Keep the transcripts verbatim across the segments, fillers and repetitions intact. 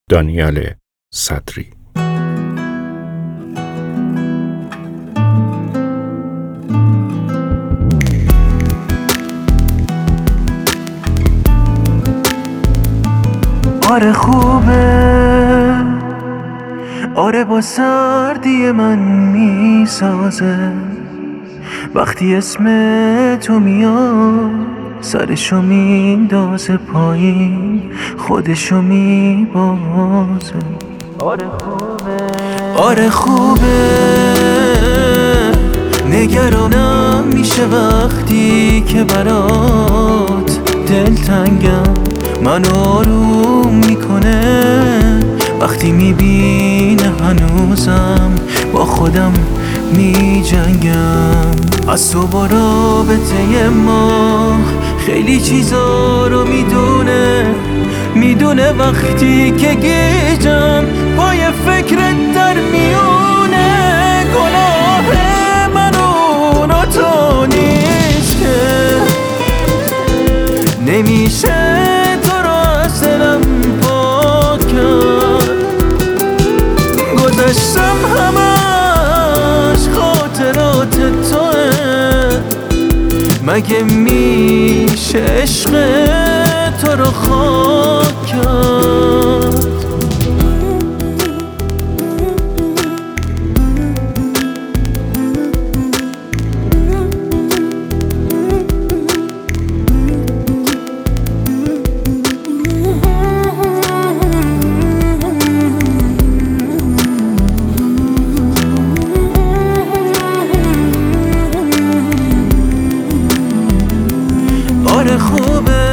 دانیال صدری. آره خوبه، آره با سردی من میسازه وقتی اسم تو میاد، سرشو میندازه پایین، خودشو میبازه. آره خوبه، آره خوبه، نگرانم میشه وقتی که برات دلتنگم، من آروم میکنه وقتی میبینه هنوزم با خودم میجنگم. از تو با رابطه ما خیلی چیزا رو میدونه، میدونه وقتی که گیجم پای فکرت در میونه. گناه من اون و تو نیست که نمیشه تو رو از دلم پاک کرد. گذشتم همش خاطرات توه، مگه میشه عشق تو رو خاک کرد. آره خوبه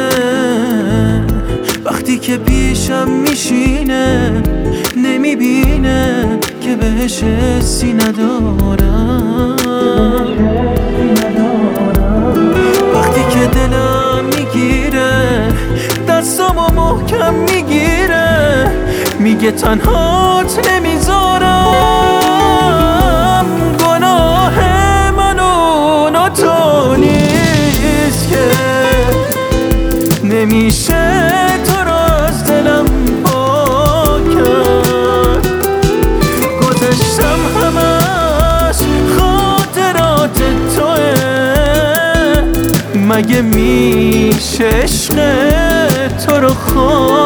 وقتی که پیشم میشینه، نمیبینه که بهش حسی ندارم. وقتی که دلم میگیره دستامو محکم میگیره، میگه تنهات نمیذارم. گناه من اون و تو نیست که نمیشه تو رو از دلم پاک کرد. گذشتم همش خاطرات توه، مگه میشه عشق تو رو خواهد